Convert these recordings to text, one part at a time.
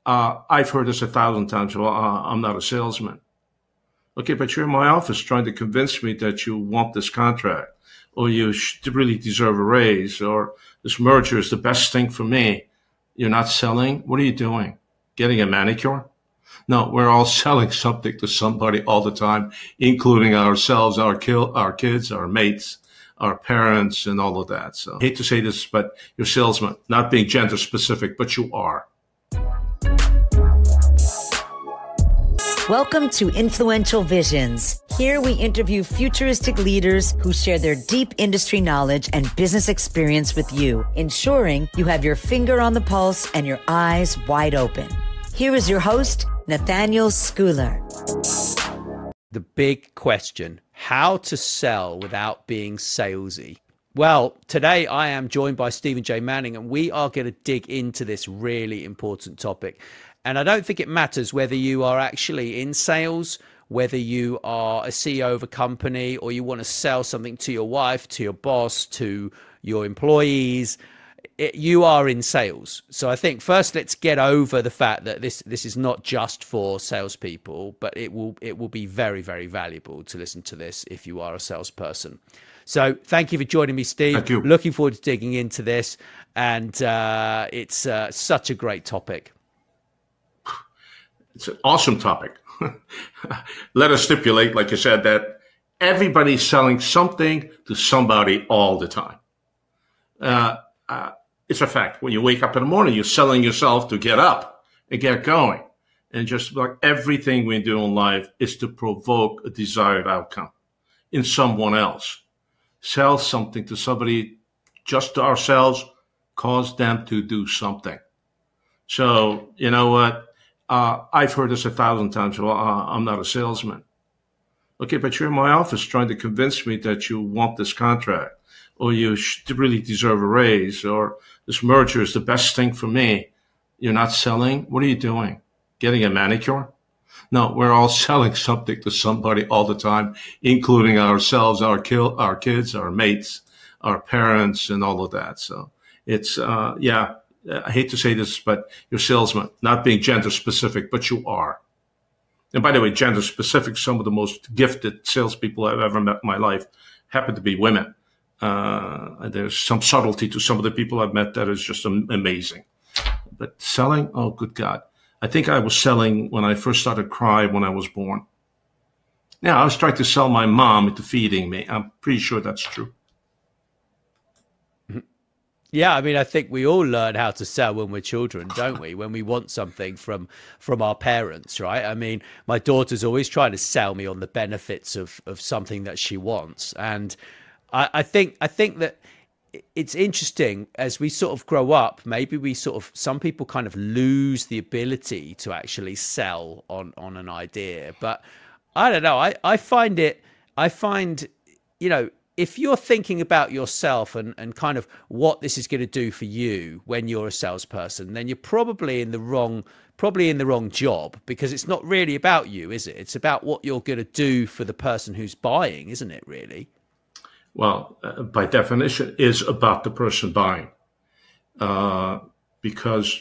I've heard this 1,000 times. Well, I'm not a salesman. Okay, but you're in my office trying to convince me that you want this contract, or you really deserve a raise, or this merger is the best thing for me. You're not selling? What are you doing? Getting a manicure? No, we're all selling something to somebody all the time, including ourselves, our kids, our mates, our parents, and all of that. So I hate to say this, but you're a salesman, not being gender specific, but you are. Welcome to Influential Visions. Here we interview futuristic leaders who share their deep industry knowledge and business experience with you, ensuring you have your finger on the pulse and your eyes wide open. Here is your host, Nathaniel Schooler. The big question, how to sell without being salesy. Well, today I am joined by Stephen J. Manning, and we are going to dig into this really important topic. And I don't think it matters whether you are actually in sales, whether you are a CEO of a company, or you want to sell something to your wife, to your boss, to your employees. You are in sales. So I think first let's get over the fact that this is not just for salespeople, but it will be very, very valuable to listen to this if you are a salesperson. So thank you for joining me, Steve. Thank you. Looking forward to digging into this, and it's such a great topic. It's an awesome topic. Let us stipulate, like you said, that everybody's selling something to somebody all the time. It's a fact. When you wake up in the morning, you're selling yourself to get up and get going. And just like everything we do in life is to provoke a desired outcome in someone else. Sell something to somebody, just to ourselves, cause them to do something. So, you know what? I've heard this 1,000 times. Well, I'm not a salesman. Okay, but you're in my office trying to convince me that you want this contract, or you really deserve a raise, or this merger is the best thing for me. You're not selling? What are you doing? Getting a manicure? No, we're all selling something to somebody all the time, including ourselves, our kids, our mates, our parents, and all of that. So it's, I hate to say this, but you're a salesman, not being gender specific, but you are. And by the way, gender specific, some of the most gifted salespeople I've ever met in my life happen to be women. And there's some subtlety to some of the people I've met that is just amazing. But selling, oh, good God. I think I was selling when I first started crying when I was born. Yeah, I was trying to sell my mom into feeding me. I'm pretty sure that's true. Yeah, I mean, I think we all learn how to sell when we're children, don't we? When we want something from our parents, right? I mean, my daughter's always trying to sell me on the benefits of something that she wants. And I think that it's interesting as we sort of grow up, maybe some people kind of lose the ability to actually sell on an idea. But I don't know, I find, you know, if you're thinking about yourself and kind of what this is going to do for you when you're a salesperson, then you're probably in the wrong job, because it's not really about you, is it? It's about what you're going to do for the person who's buying, isn't it, really? Well, by definition, is about the person buying, because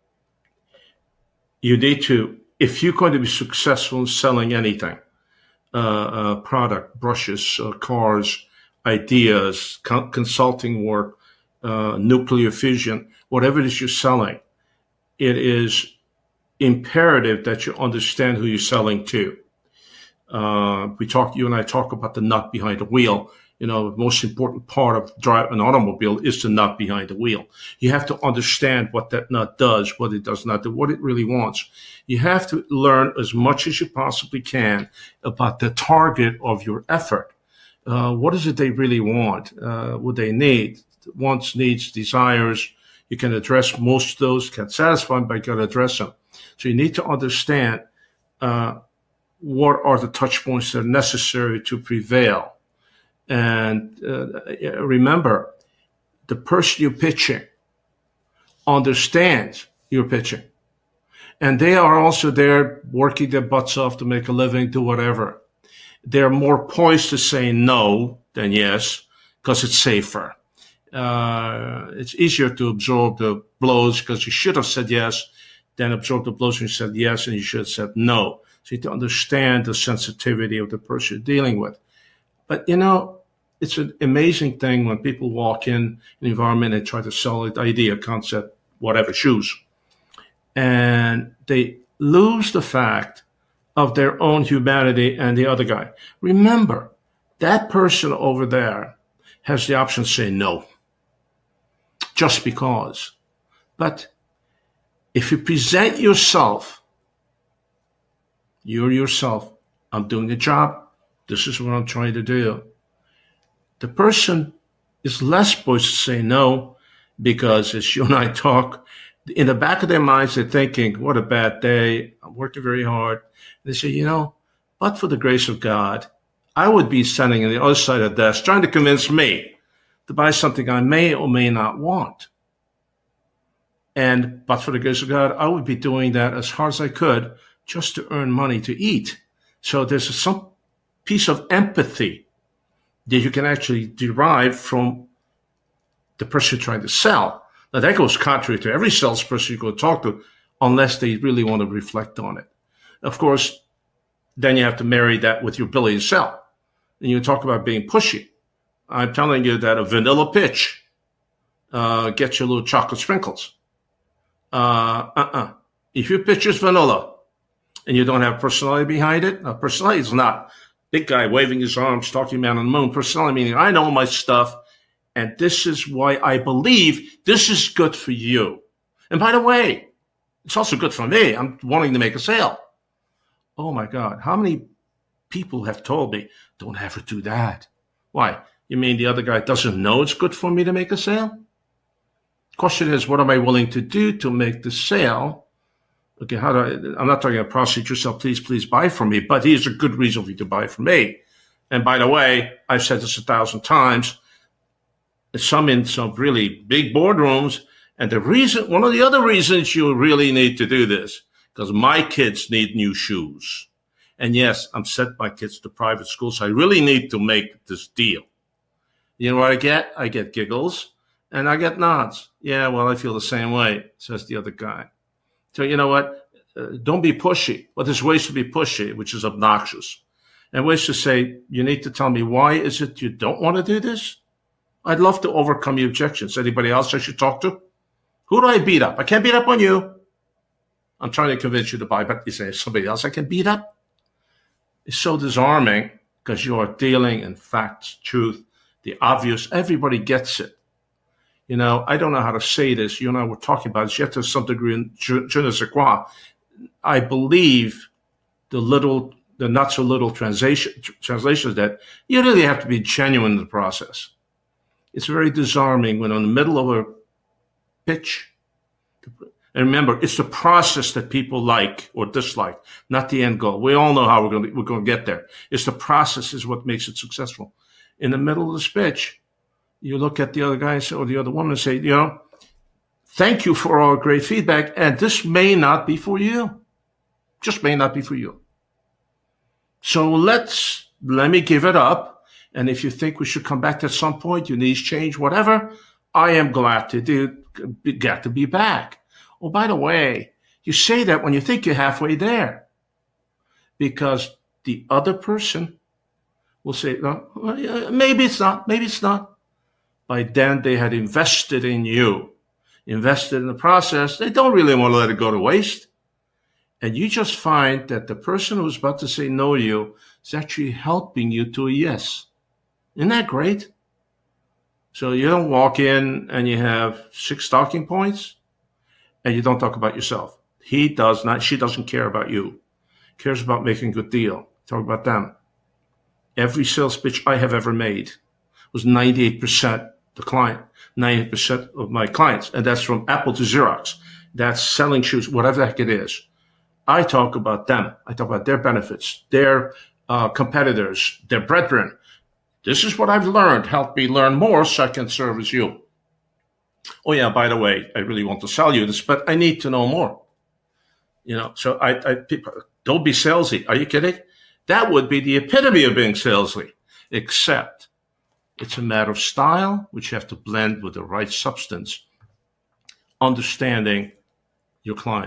you need to, if you're going to be successful in selling anything, product, brushes, cars, ideas, consulting work, nuclear fission, whatever it is you're selling, it is imperative that you understand who you're selling to. You and I talk about the nut behind the wheel. You know, the most important part of driving an automobile is the nut behind the wheel. You have to understand what that nut does, what it does not do, what it really wants. You have to learn as much as you possibly can about the target of your effort. What is it they really want? What they need, wants, needs, desires. You can address most of those, can't satisfy them, but you got to address them. So you need to understand what are the touch points that are necessary to prevail. And remember, the person you're pitching understands you're pitching. And they are also there working their butts off to make a living, do whatever. They're more poised to say no than yes, because it's safer. It's easier to absorb the blows because you should have said yes then absorb the blows and you said yes, and you should have said no. So you have to understand the sensitivity of the person you're dealing with. But, it's an amazing thing when people walk in an environment and try to sell an idea, concept, whatever, shoes. And they lose the fact of their own humanity and the other guy. Remember, that person over there has the option to say no, just because. But if you present yourself, you're yourself, I'm doing a job, this is what I'm trying to do. The person is less supposed to say no, because as you and I talk, in the back of their minds, they're thinking, what a bad day, I'm working very hard. They say, but for the grace of God, I would be standing on the other side of the desk trying to convince me to buy something I may or may not want. But for the grace of God, I would be doing that as hard as I could just to earn money to eat. So there's some piece of empathy that you can actually derive from the person you're trying to sell. Now, that goes contrary to every salesperson you go talk to, unless they really want to reflect on it. Of course, then you have to marry that with your ability to sell. And you talk about being pushy. I'm telling you that a vanilla pitch gets you little chocolate sprinkles. If your pitch is vanilla and you don't have personality behind it, personality is not big guy waving his arms, talking man on the moon. Personality meaning I know my stuff, and this is why I believe this is good for you. And by the way, it's also good for me. I'm wanting to make a sale. Oh my God, how many people have told me, don't ever do that? Why? You mean the other guy doesn't know it's good for me to make a sale? Question is, what am I willing to do to make the sale? Okay, I'm not talking about prostitute yourself, please buy from me, but here's a good reason for you to buy from me. And by the way, I've said this 1,000 times, some in some really big boardrooms, and one of the other reasons you really need to do this, because my kids need new shoes. And yes, I'm sent my kids to private schools, so I really need to make this deal. You know what I get? I get giggles, and I get nods. Yeah, well, I feel the same way, says the other guy. So you know what? Don't be pushy. But there's ways to be pushy, which is obnoxious. And ways to say, you need to tell me, why is it you don't want to do this? I'd love to overcome your objections. Anybody else I should talk to? Who do I beat up? I can't beat up on you. I'm trying to convince you to buy, but is there somebody else I can beat up? It's so disarming because you are dealing in facts, truth, the obvious. Everybody gets it. I don't know how to say this. You and I were talking about this. You have to have some degree in je ne sais quoi. I believe the not so little translations that you really have to be genuine in the process. It's very disarming when in the middle of a pitch. And remember, it's the process that people like or dislike, not the end goal. We all know how we're going to get there. It's the process is what makes it successful. In the middle of this pitch, you look at the other guy or the other woman and say, thank you for all great feedback, and this may not be for you. Just may not be for you. So let me give it up. And if you think we should come back at some point, your needs change, whatever, I am glad to get to be back. Oh, by the way, you say that when you think you're halfway there, because the other person will say, no, maybe it's not, maybe it's not. By then they had invested in you, invested in the process. They don't really want to let it go to waste. And you just find that the person who's about to say no to you is actually helping you to a yes. Isn't that great? So you don't walk in and you have 6 talking points and you don't talk about yourself. He does not, she doesn't care about you. Cares about making a good deal. Talk about them. Every sales pitch I have ever made was 98% the client, 98% of my clients. And that's from Apple to Xerox. That's selling shoes, whatever the heck it is. I talk about them. I talk about their benefits, their competitors, their brethren. This is what I've learned. Help me learn more so I can service you. Oh, yeah, by the way, I really want to sell you this, but I need to know more. So people, don't be salesy. Are you kidding? That would be the epitome of being salesy, except it's a matter of style, which you have to blend with the right substance, understanding your client.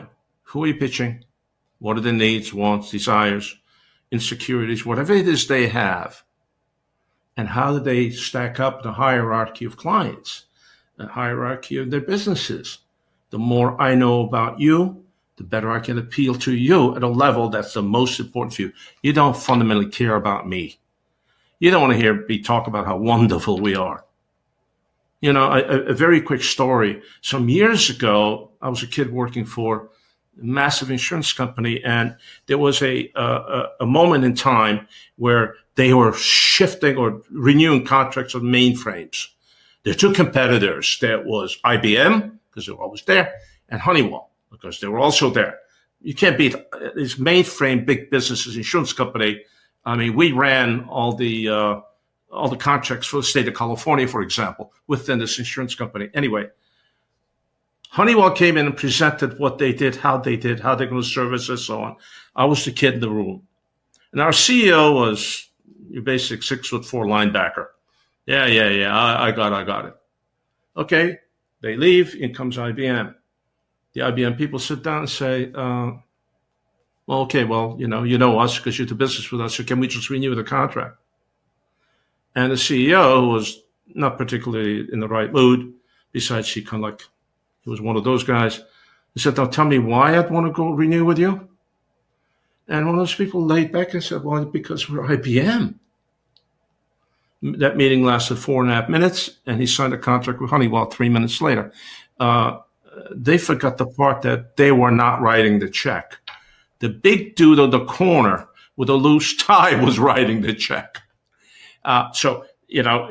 Who are you pitching? What are the needs, wants, desires, insecurities, whatever it is they have? And how do they stack up the hierarchy of clients, the hierarchy of their businesses? The more I know about you, the better I can appeal to you at a level that's the most important for you. You don't fundamentally care about me. You don't want to hear me talk about how wonderful we are. You know, a very quick story. Some years ago, I was a kid working for a massive insurance company, and there was a moment in time where they were shifting or renewing contracts on mainframes. There are two competitors. There was IBM, because they were always there, and Honeywell, because they were also there. You can't beat these mainframe big businesses, insurance company. I mean, we ran all the contracts for the state of California, for example, within this insurance company. Anyway, Honeywell came in and presented what they did, how they're going to service us, so on. I was the kid in the room. And our CEO was your basic 6'4" linebacker. Yeah, I got it. Okay, they leave, in comes IBM. The IBM people sit down and say, well, you know us because you do business with us, so can we just renew the contract? And the CEO, who was not particularly in the right mood, besides he was one of those guys, he said, now tell me why I'd want to go renew with you. And one of those people laid back and said, well, because we're IBM. That meeting lasted 4.5 minutes, and he signed a contract with Honeywell 3 minutes later. They forgot the part that they were not writing the check. The big dude on the corner with a loose tie was writing the check. So, you know,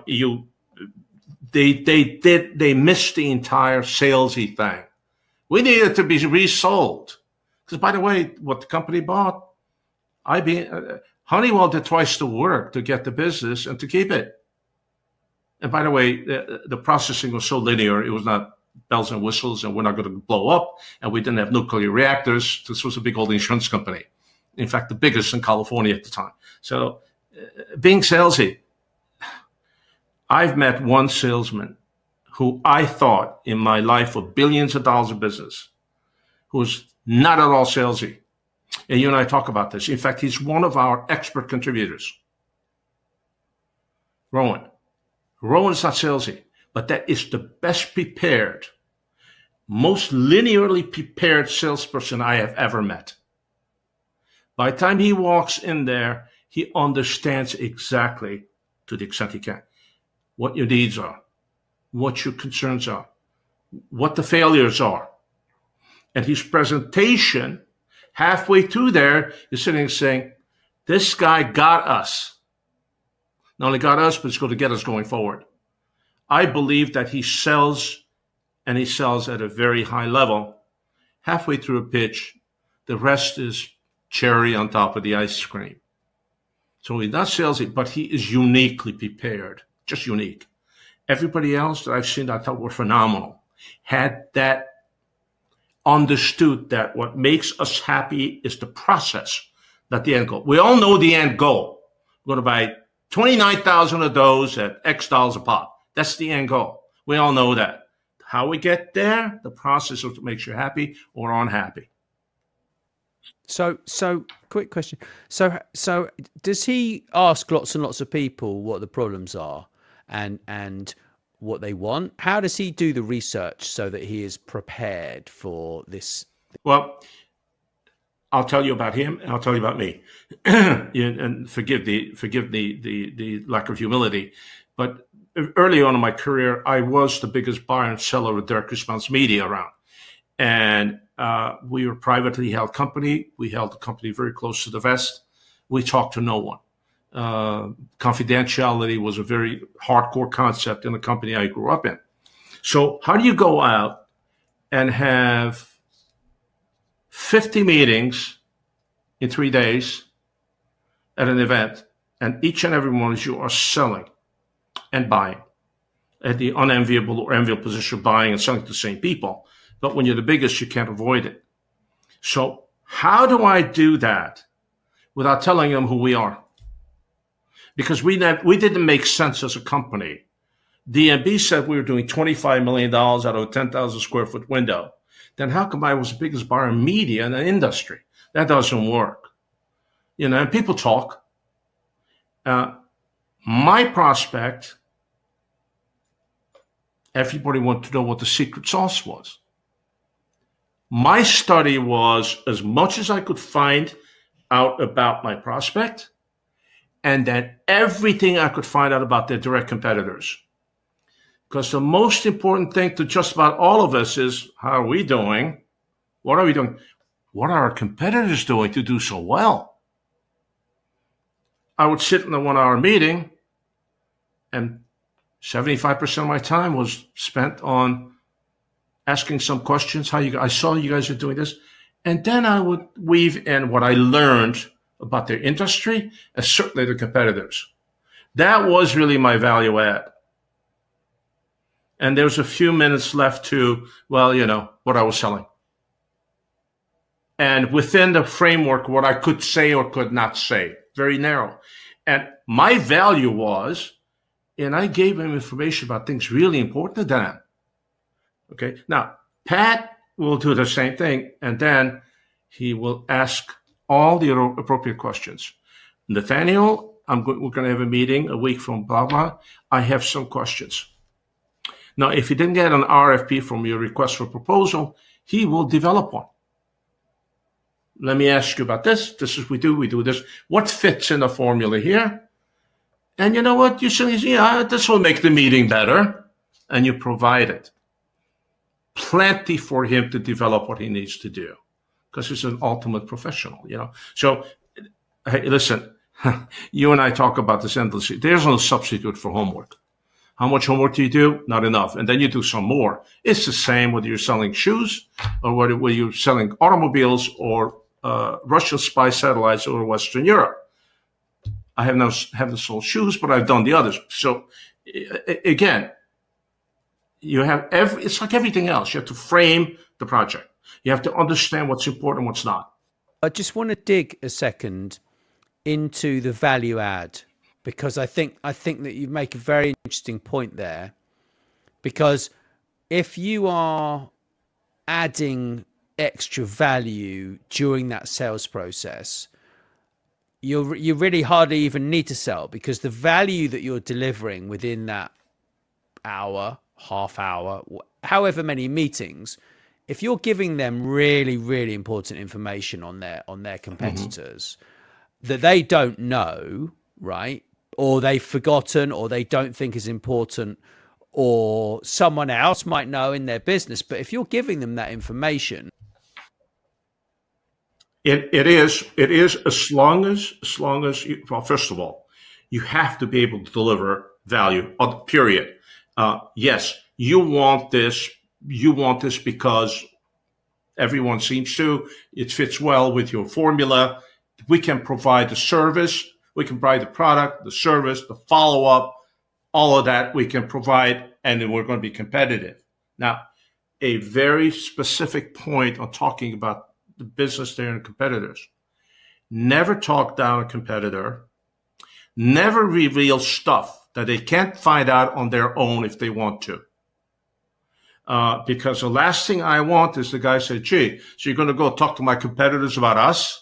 they missed the entire salesy thing. We needed to be resold. Because, by the way, what the company bought, Honeywell did twice the work to get the business and to keep it. And by the way, the processing was so linear, it was not bells and whistles, and we're not going to blow up, and we didn't have nuclear reactors. This was a big old insurance company. In fact, the biggest in California at the time. So being salesy, I've met one salesman who I thought in my life of billions of dollars of business, who was not at all salesy. And you and I talk about this. In fact, he's one of our expert contributors. Rowan. Rowan's not salesy, but that is the best prepared, most linearly prepared salesperson I have ever met. By the time he walks in there, he understands exactly, to the extent he can, what your needs are, what your concerns are, what the failures are. And his presentation, halfway through there, is sitting saying, this guy got us. Not only got us, but it's going to get us going forward. I believe that he sells, and he sells at a very high level. Halfway through a pitch, the rest is cherry on top of the ice cream. So he's not salesy, but he is uniquely prepared, just unique. Everybody else that I've seen that I thought were phenomenal had that understood that what makes us happy is the process, not the end goal. We all know the end goal. We're going to buy 29,000 of those at X dollars a pop. That's the end goal. We all know that. How we get there, the process of what makes you happy or unhappy. So quick question. So does he ask lots and lots of people what the problems are and what they want? How does he do the research so that he is prepared for this? Well, I'll tell you about him, and I'll tell you about me. And forgive the lack of humility. But early on in my career, I was the biggest buyer and seller of direct response media around. And we were a privately held company. We held the company very close to the vest. We talked to no one. Confidentiality was a very hardcore concept in the company I grew up in. So how do you go out and have 50 meetings in 3 days at an event, and each and every one of you are selling and buying at the unenviable or enviable position of buying and selling to the same people? But when you're the biggest, you can't avoid it. So how do I do that without telling them who we are? Because we didn't make sense as a company. DNB said we were doing $25 million out of a 10,000 square foot window. then how come I was the biggest buyer in media in the industry? That doesn't work. And people talk. My prospect, everybody wanted to know what the secret sauce was. My study was as much as I could find out about my prospect, and then everything I could find out about their direct competitors. Because the most important thing to just about all of us is, how are we doing? What are we doing? What are our competitors doing to do so well? I would sit in a 1-hour meeting, and 75% of my time was spent on asking some questions. I saw you guys are doing this. And then I would weave in what I learned about their industry and certainly the competitors. That was really my value add. And there was a few minutes left to, what I was selling. And within the framework, what I could say or could not say, very narrow. And my value was, and I gave him information about things really important to them. Okay. Now, Pat will do the same thing, and then he will ask all the appropriate questions. Nathaniel, we're going to have a meeting a week from blah, blah. I have some questions. Now, if he didn't get an RFP from your request for proposal, he will develop one. Let me ask you about this. This is we do this. What fits in the formula here? And you know what? You say, this will make the meeting better. And you provide it. Plenty for him to develop what he needs to do, because he's an ultimate professional, So, hey, listen, you and I talk about this endlessly. There's no substitute for homework. How much homework do you do? Not enough. And then you do some more. It's the same whether you're selling shoes or whether you're selling automobiles or Russian spy satellites or Western Europe. I haven't sold shoes, but I've done the others. So, again, it's like everything else. You have to frame the project. You have to understand what's important and what's not. I just want to dig a second into the value add, because I think that you make a very interesting point there. Because if you are adding extra value during that sales process, you really hardly even need to sell, because the value that you're delivering within that hour, half hour, however many meetings, if you're giving them really, really important information on their competitors that they don't know, right? Or they've forgotten, or they don't think is important, or someone else might know in their business. But if you're giving them that information, it is as long as well, first of all, you have to be able to deliver value, period. Yes, you want this because everyone seems to. It fits well with your formula. We can provide the service. We can provide the product, the service, the follow-up, all of that we can provide, and then we're going to be competitive. Now, a very specific point on talking about the business there and competitors. Never talk down a competitor. Never reveal stuff that they can't find out on their own if they want to. Because the last thing I want is the guy say, gee, so you're going to go talk to my competitors about us?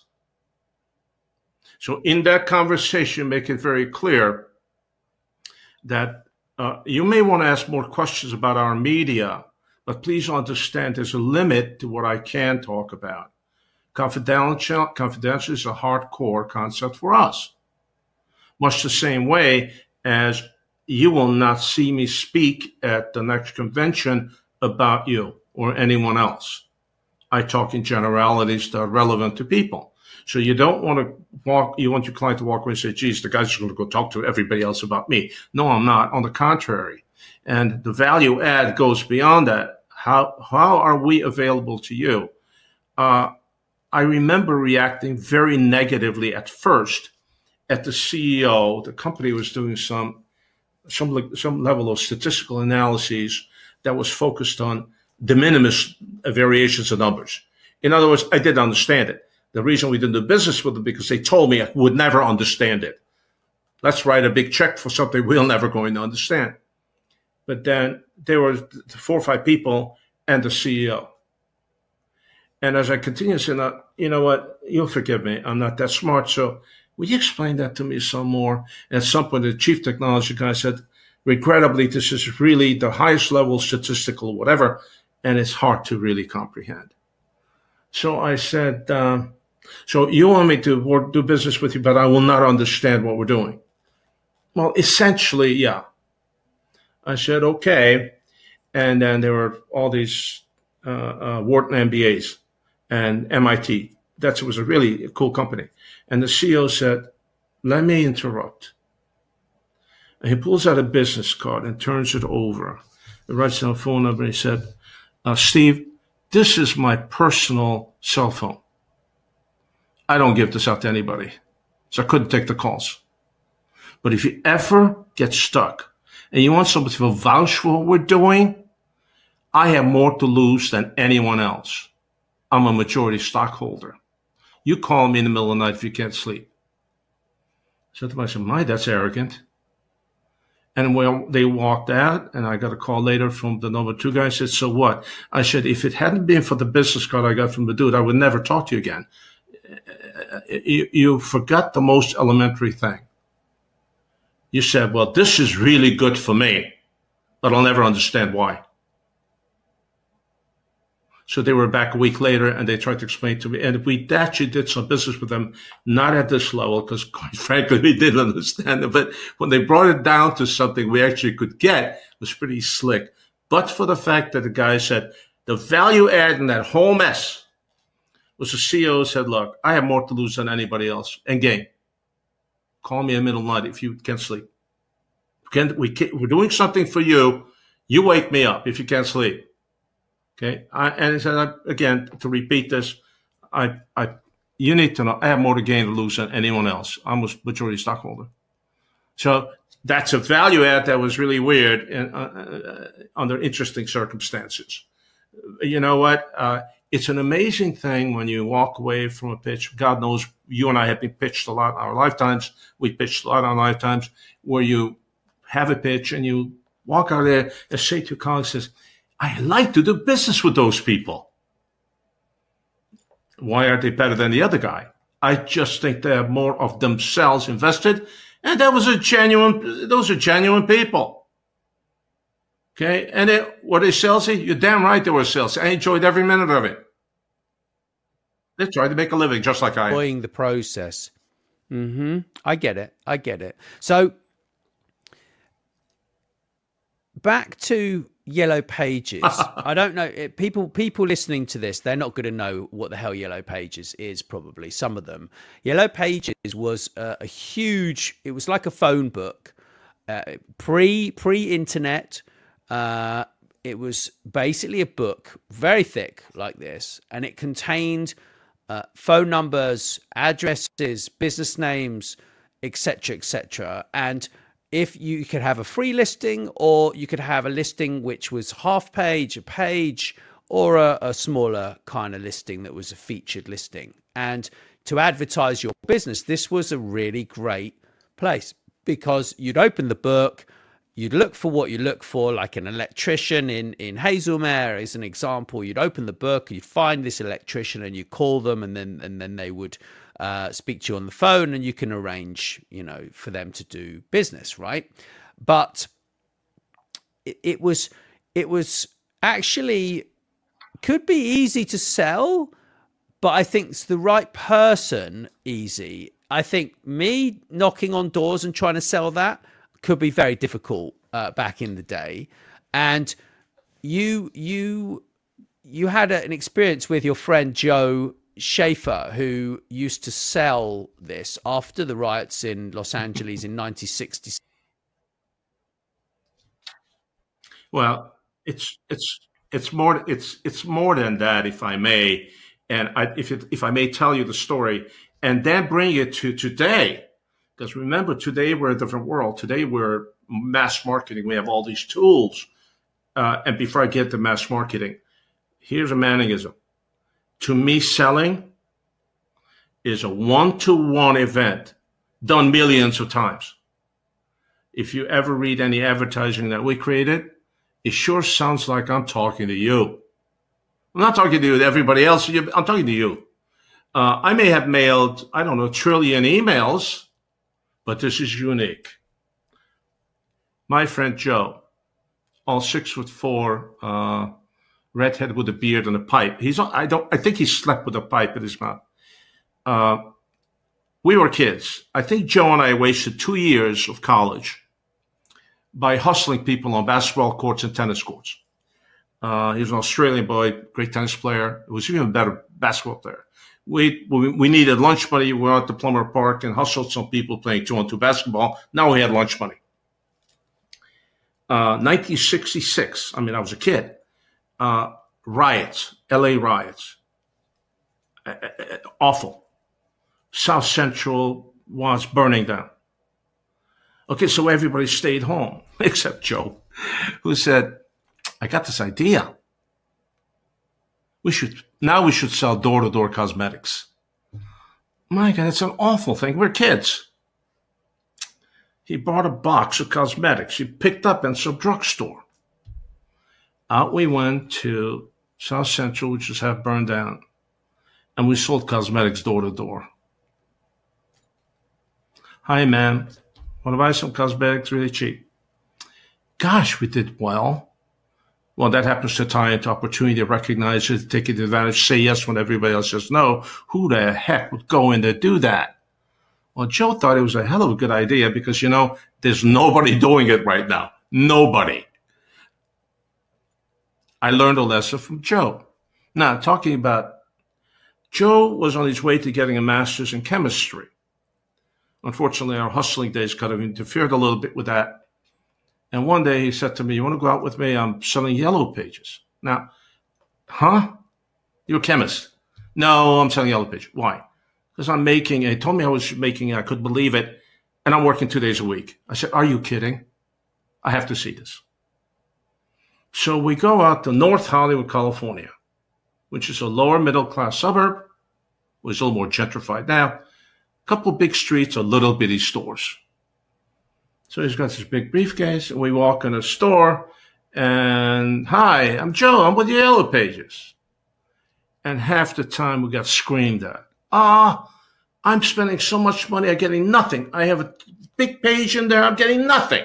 So in that conversation, make it very clear that you may want to ask more questions about our media, but please understand there's a limit to what I can talk about. Confidential is a hardcore concept for us. Much the same way as you will not see me speak at the next convention about you or anyone else. I talk in generalities that are relevant to people. So you don't want to you want your client to walk away and say, geez, the guy's just going to go talk to everybody else about me. No, I'm not. On the contrary. And the value add goes beyond that. How are we available to you? I remember reacting very negatively at first at the CEO. The company was doing some level of statistical analyses that was focused on de minimis variations of numbers. In other words, I didn't understand it. The reason we didn't do business with them because they told me I would never understand it. Let's write a big check for something we're never going to understand. But then there were 4 or 5 people and the CEO. And as I continue saying, you know what, you'll forgive me, I'm not that smart, so will you explain that to me some more? And at some point, the chief technology guy said, regrettably, this is really the highest level statistical whatever, and it's hard to really comprehend. So I said, so you want me to do business with you, but I will not understand what we're doing. Well, essentially, yeah. I said, okay. And then there were all these Wharton MBAs and MIT. That was a really cool company. And the CEO said, let me interrupt. And he pulls out a business card and turns it over. He writes down a phone number. And he said, Steve, this is my personal cell phone. I don't give this out to anybody. So I couldn't take the calls. But if you ever get stuck and you want somebody to vouch for what we're doing, I have more to lose than anyone else. I'm a majority stockholder. You call me in the middle of the night if you can't sleep. I said to myself, that's arrogant. And when they walked out, and I got a call later from the number two guy, I said, so what? I said, if it hadn't been for the business card I got from the dude, I would never talk to you again. You forgot the most elementary thing. You said, well, this is really good for me, but I'll never understand why. So they were back a week later, and they tried to explain to me. And we actually did some business with them, not at this level, because quite frankly, we didn't understand it. But when they brought it down to something we actually could get, it was pretty slick. But for the fact that the guy said, the value add in that whole mess was the CEO said, look, I have more to lose than anybody else. And gain. Call me in the middle of the night if you can't sleep. We're doing something for you. You wake me up if you can't sleep. Okay. And he said, again, to repeat this, you need to know I have more to gain or lose than anyone else. I'm a majority stockholder. So that's a value add that was really weird and under interesting circumstances. You know what? It's an amazing thing when you walk away from a pitch. God knows you and I have been pitched a lot in our lifetimes. We pitched a lot in our lifetimes where you have a pitch and you walk out there and say to your colleague, says, I like to do business with those people. Why are they better than the other guy? I just think they have more of themselves invested. And those are genuine people. Okay. And were they salesy? You're damn right they were salesy. I enjoyed every minute of it. They tried to make a living just like I am. Enjoying the process. I get it. So back to Yellow Pages. I don't know. People listening to this, they're not going to know what the hell Yellow Pages is, probably, some of them. Yellow Pages was a huge, it was like a phone book, pre-internet. It was basically a book, very thick like this, and it contained phone numbers, addresses, business names, etc., etc. And if you could have a free listing, or you could have a listing which was half page, a page, or a smaller kind of listing that was a featured listing. And to advertise your business, this was a really great place, because you'd open the book, you'd look for what you look for, like an electrician in Hazelmere is an example. You'd open the book, you'd find this electrician, and you call them, and then they would speak to you on the phone, and you can arrange, for them to do business, right? But it was actually could be easy to sell, but I think it's the right person easy. I think me knocking on doors and trying to sell that could be very difficult back in the day. And you had an experience with your friend Joe Schaefer, who used to sell this after the riots in Los Angeles in 1960. Well, it's more than that, if I may, and if I may tell you the story, and then bring it to today, because remember, today we're a different world. Today we're mass marketing. We have all these tools, and before I get to mass marketing, here's a mannerism. To me, selling is a one-to-one event done millions of times. If you ever read any advertising that we created, it sure sounds like I'm talking to you. I'm not talking to everybody else. I'm talking to you. I may have mailed, I don't know, 1 trillion emails, but this is unique. My friend Joe, all 6'4", redhead with a beard and a pipe. I think he slept with a pipe in his mouth. We were kids. I think Joe and I wasted 2 years of college by hustling people on basketball courts and tennis courts. He was an Australian boy, great tennis player. He was even a better basketball player. We needed lunch money. We went out to Plummer Park and hustled some people playing 2-on-2 basketball. Now we had lunch money. 1966, I was a kid. Riots, LA riots. Awful. South Central was burning down. Okay, so everybody stayed home, except Joe, who said, I got this idea. We should sell door-to-door cosmetics. My God, it's an awful thing. We're kids. He bought a box of cosmetics. He picked up in some drugstore. Out we went to South Central, which was half burned down, and we sold cosmetics door-to-door. Hi, ma'am. Want to buy some cosmetics really cheap? Gosh, we did well. Well, that happens to tie into opportunity to recognize it, take advantage, say yes when everybody else says no. Who the heck would go in to do that? Well, Joe thought it was a hell of a good idea because, there's nobody doing it right now. Nobody. I learned a lesson from Joe. Now, talking about Joe was on his way to getting a master's in chemistry. Unfortunately, our hustling days kind of interfered a little bit with that. And one day he said to me, you want to go out with me? I'm selling Yellow Pages. Now, You're a chemist. No, I'm selling Yellow Pages. Why? Because he told me I was making, I couldn't believe it. And I'm working 2 days a week. I said, are you kidding? I have to see this. So we go out to North Hollywood, California, which is a lower middle class suburb, which is a little more gentrified now. A couple big streets, a little bitty stores. So he's got this big briefcase, and we walk in a store, and hi, I'm Joe, I'm with the Yellow Pages. And half the time we got screamed at. I'm spending so much money, I'm getting nothing. I have a big page in there, I'm getting nothing.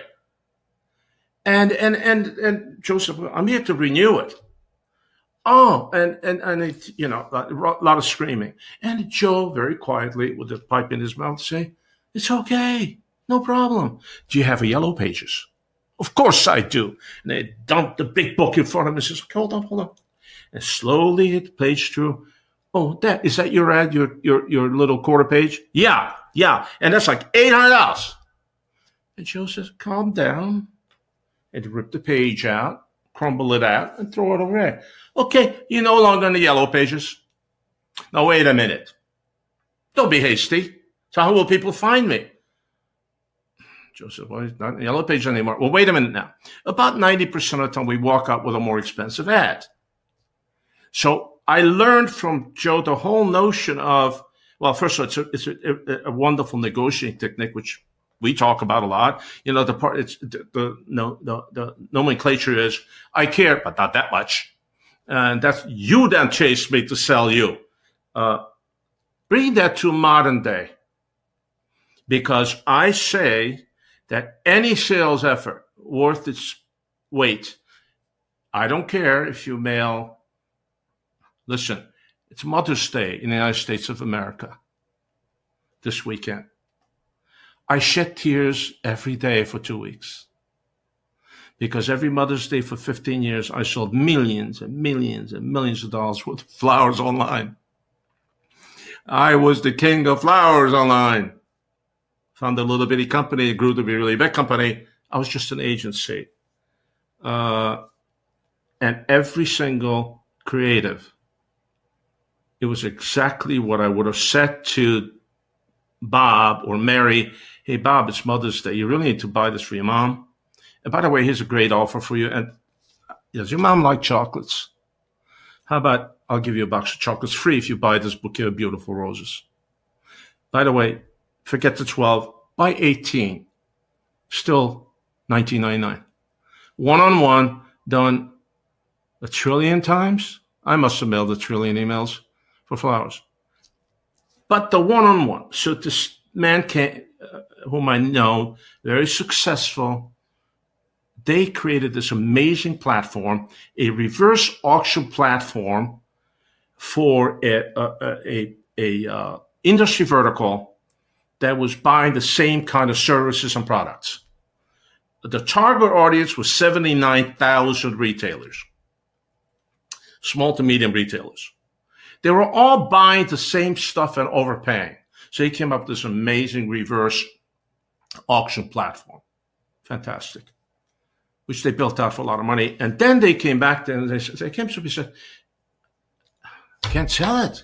And Joe said, I'm here to renew it. And it, a lot of screaming. And Joe, very quietly, with a pipe in his mouth, say, it's okay. No problem. Do you have a Yellow Pages? Of course I do. And they dumped the big book in front of him and says, hold on. And slowly it paged through. Oh, is that your ad, your little quarter page? Yeah. And that's like $800. And Joe says, calm down. And rip the page out, crumble it out, and throw it over there. Okay, you're no longer in the Yellow Pages. Now, wait a minute. Don't be hasty. So how will people find me? Joe said, well, he's not in the Yellow Pages anymore. Well, wait a minute now. About 90% of the time, we walk out with a more expensive ad. So I learned from Joe the whole notion of, well, first of all, it's a wonderful negotiating technique, which we talk about a lot. The nomenclature is, I care, but not that much. And that's, you then chase me to sell you. Bring that to modern day. Because I say that any sales effort worth its weight, I don't care if you mail, listen, it's Mother's Day in the United States of America this weekend. I shed tears every day for 2 weeks. Because every Mother's Day for 15 years, I sold millions and millions and millions of dollars worth of flowers online. I was the king of flowers online. Found a little bitty company, it grew to be a really big company. I was just an agency. And every single creative, it was exactly what I would have said to Bob or Mary. Hey, Bob, it's Mother's Day. You really need to buy this for your mom. And by the way, here's a great offer for you. And does your mom like chocolates? How about I'll give you a box of chocolates free if you buy this bouquet of beautiful roses. By the way, forget the 12, buy 18. Still $19.99. One-on-one, done 1 trillion times. I must have mailed 1 trillion emails for flowers. But the one-on-one. So this man whom I know, very successful, they created this amazing platform, a reverse auction platform for a industry vertical that was buying the same kind of services and products. The target audience was 79,000 retailers, small to medium retailers. They were all buying the same stuff and overpaying. So he came up with this amazing reverse auction platform. Fantastic. Which they built out for a lot of money. And then they came back and they came to me and said, I can't sell it.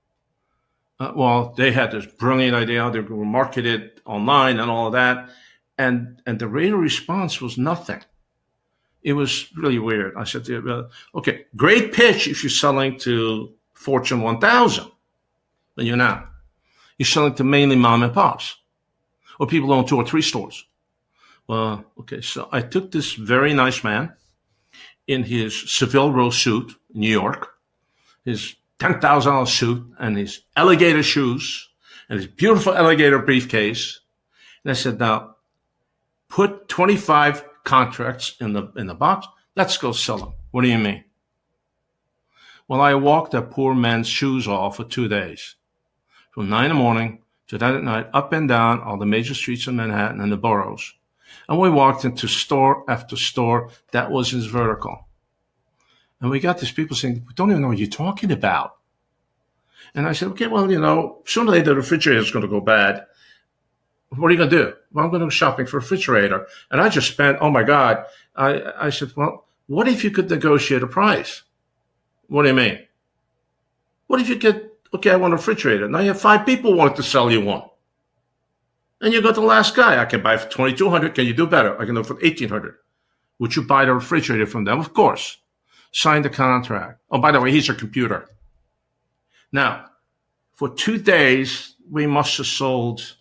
Well, they had this brilliant idea how they were going to market it online and all of that. And the rate of response was nothing. It was really weird. I said, okay, great pitch if you're selling to Fortune 1000, but you're not. You're selling to mainly mom and pops or people who own 2 or 3 stores. Well, okay, so I took this very nice man in his Savile Row suit, New York, his $10,000 suit and his alligator shoes and his beautiful alligator briefcase. And I said, now put 25 contracts in the box. Let's go sell them. What do you mean? Well, I walked that poor man's shoes off for 2 days, from 9 in the morning to 9 at night, up and down all the major streets of Manhattan and the boroughs. And we walked into store after store. That was his vertical. And we got these people saying, we don't even know what you're talking about. And I said, okay, well, sooner or later the refrigerator is going to go bad. What are you going to do? Well, I'm going to go shopping for a refrigerator. And I just spent, oh my God. I said, well, what if you could negotiate a price? What do you mean? What if you okay, I want a refrigerator. Now you have 5 people wanting to sell you one. And you go to the last guy. I can buy for $2,200. Can you do better? I can do it for $1,800. Would you buy the refrigerator from them? Of course. Sign the contract. Oh, by the way, here's your computer. Now, for 2 days, we must have sold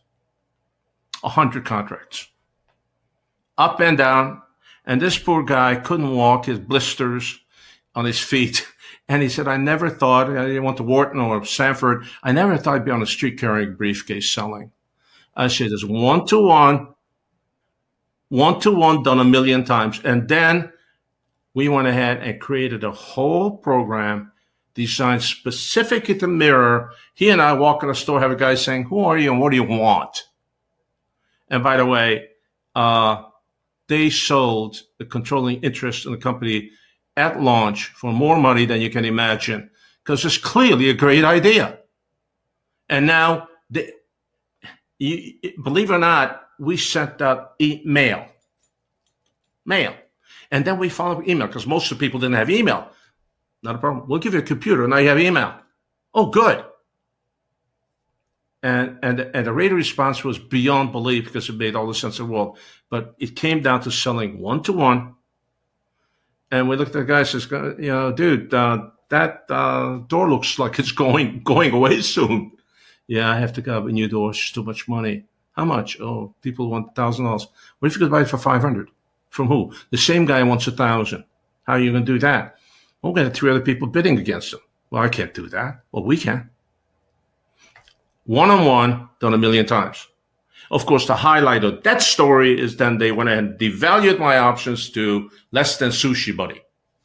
100 contracts. Up and down. And this poor guy couldn't walk, his blisters on his feet. And he said, I never thought, I didn't want to Wharton or Sanford. I never thought I'd be on the street carrying a briefcase selling. I said, it's one-to-one done 1 million times. And then we went ahead and created a whole program designed specifically to mirror. He and I walk in a store, have a guy saying, who are you and what do you want? And by the way, they sold the controlling interest in the company at launch for more money than you can imagine, because it's clearly a great idea. And now, believe it or not, we sent out mail. And then we followed up email, because most of the people didn't have email. Not a problem. We'll give you a computer. Now you have email. Oh, good. And the rate of response was beyond belief, because it made all the sense in the world. But it came down to selling one-to-one. And we looked at the guy and says, dude, that door looks like it's going away soon. Yeah, I have to get a new door. It's too much money. How much? Oh, people want $1,000. What if you could buy it for $500? From who? The same guy wants $1,000. How are you going to do that? Well, we had 3 other people bidding against him. Well, I can't do that. Well, we can. One-on-one, done 1 million times. Of course, the highlight of that story is then they went ahead and devalued my options to less than sushi buddy.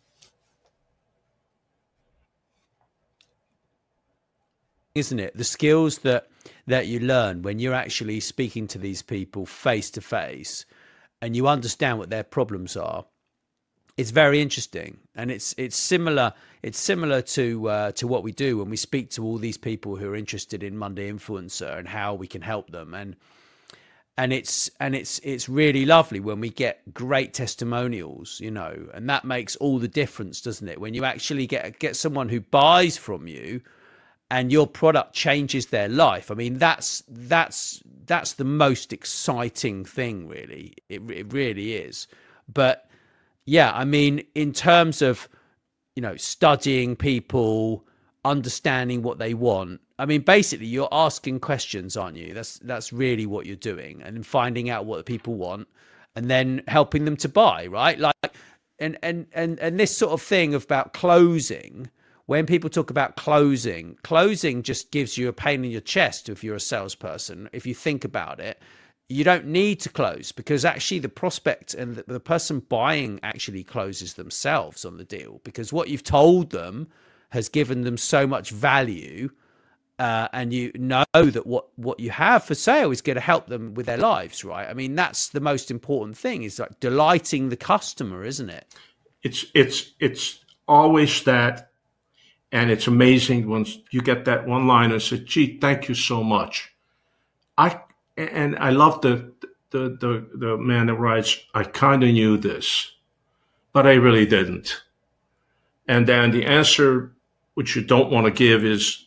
Isn't it? The skills that you learn when you're actually speaking to these people face to face and you understand what their problems are. It's very interesting, and it's similar to what we do when we speak to all these people who are interested in Monday Influencer and how we can help them, and it's really lovely when we get great testimonials, and that makes all the difference, doesn't it? When you actually get someone who buys from you and your product changes their life. I mean, that's the most exciting thing, really. It really is. But yeah, I mean, in terms of, studying people, understanding what they want. I mean, basically, you're asking questions, aren't you? That's really what you're doing, and finding out what people want, and then helping them to buy, right? Like, and this sort of thing about closing. when people talk about closing just gives you a pain in your chest if you're a salesperson. If you think about it, you don't need to close, because actually the prospect and the person buying actually closes themselves on the deal, because what you've told them has given them so much value, and you know that what you have for sale is going to help them with their lives, right? I mean, that's the most important thing, is like delighting the customer, isn't it? It's always that, and it's amazing once you get that one line and say, "Gee, thank you so much." I love the man that writes, "I kind of knew this, but I really didn't." And then the answer, which you don't want to give, is,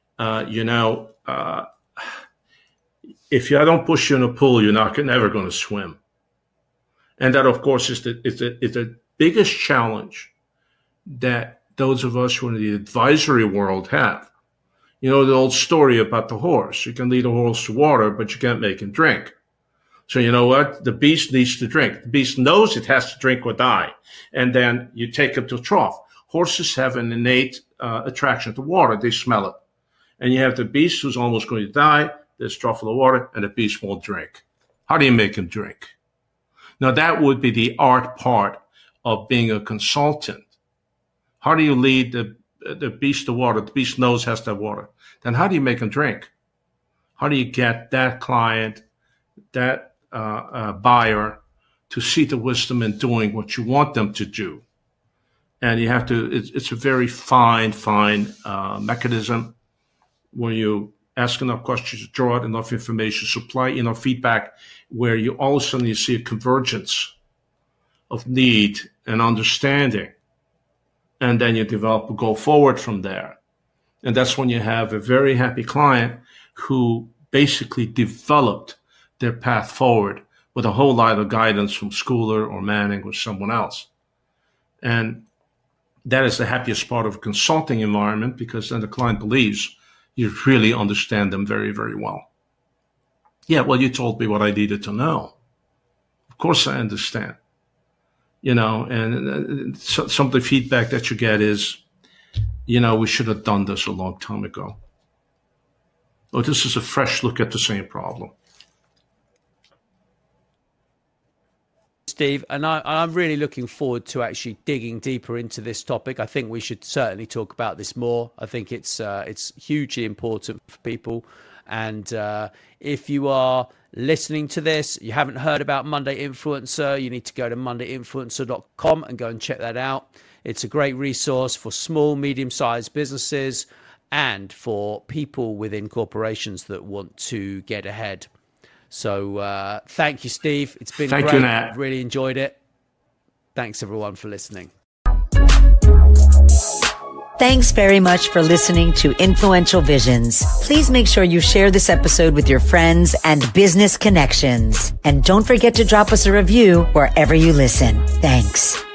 if I don't push you in a pool, you're never going to swim. And that, of course, is the biggest challenge that those of us who are in the advisory world have. You know, the old story about the horse. You can lead a horse to water, but you can't make him drink. So you know what? The beast needs to drink. The beast knows it has to drink or die. And then you take him to a trough. Horses have an innate attraction to water. They smell it. And you have the beast who's almost going to die. There's a trough full of water, and the beast won't drink. How do you make him drink? Now, that would be the art part of being a consultant. How do you lead the beast to water? The beast knows has to have water. Then how do you make him drink? How do you get that client, that buyer, to see the wisdom in doing what you want them to do? And you have to, it's a very fine mechanism where you ask enough questions, draw out enough information, supply enough feedback, where you all of a sudden you see a convergence of need and understanding. And then you develop a go forward from there. And that's when you have a very happy client who basically developed their path forward with a whole lot of guidance from Schooler or Manning or someone else. And that is the happiest part of a consulting environment, because then the client believes you really understand them very, very well. Yeah, well, you told me what I needed to know. Of course I understand. You know, and some of the feedback that you get is, you know, we should have done this a long time ago. Or this is a fresh look at the same problem. Steve, and I'm really looking forward to actually digging deeper into this topic. I think we should certainly talk about this more. I think it's hugely important for people. And if you are listening to this, you haven't heard about Monday Influencer, you need to go to mondayinfluencer.com and go and check that out. It's a great resource for small, medium-sized businesses and for people within corporations that want to get ahead. So thank you, Steve. It's been great. You, Nat. Really enjoyed it. Thanks, everyone, for listening. Thanks very much for listening to Influential Visions. Please make sure you share this episode with your friends and business connections. And don't forget to drop us a review wherever you listen. Thanks.